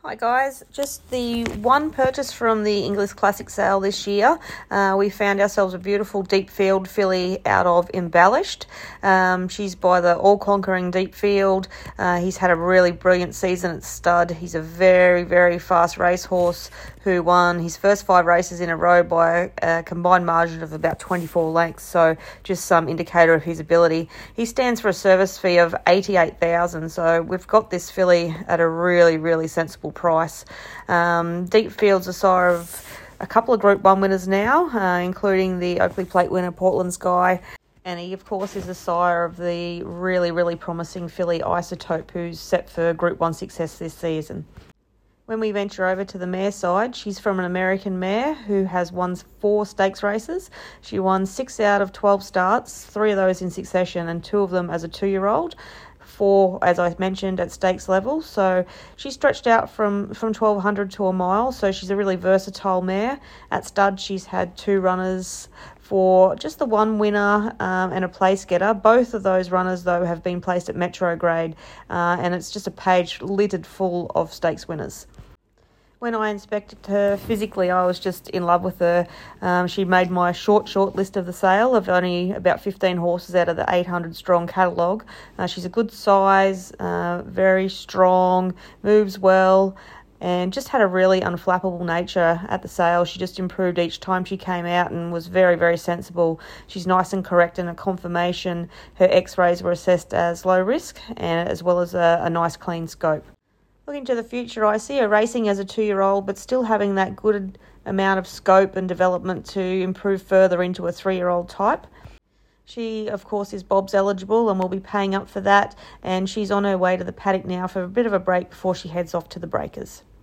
Hi guys, just the one purchase from the Inglis Classic sale this year. We found ourselves a beautiful deep field filly out of Embellished. She's by the all-conquering deep field. He's had a really brilliant season at stud. He's a very, very fast racehorse who won his first 5 races in a row by a combined margin of about 24 lengths, so just some indicator of his ability. He stands for a service fee of $88,000, so we've got this filly at a really, really sensible price. Deep Field's a sire of a couple of Group 1 winners now, including the Oakley Plate winner Portland Sky, and he of course is the sire of the really, really promising filly Isotope, who's set for Group 1 success this season. When we venture over to the mare side, she's from an American mare who has won 4 stakes races. She won 6 out of 12 starts, 3 of those in succession and 2 of them as a 2-year-old. 4, as I mentioned, at stakes level. So she stretched out from 1200 to a mile, so she's a really versatile mare. At stud, she's had 2 runners for just the 1 winner and a place getter. Both of those runners, though, have been placed at Metro grade, and it's just a page littered full of stakes winners. When I inspected her physically, I was just in love with her. She made my short list of the sale of only about 15 horses out of the 800-strong catalogue. She's a good size, very strong, moves well, and just had a really unflappable nature at the sale. She just improved each time she came out and was very, very sensible. She's nice and correct, and a confirmation her x-rays were assessed as low risk, and as well as a nice clean scope. Looking to the future, I see her racing as a 2-year-old, but still having that good amount of scope and development to improve further into a 3-year-old type. She, of course, is Bob's eligible and will be paying up for that, and she's on her way to the paddock now for a bit of a break before she heads off to the Breakers.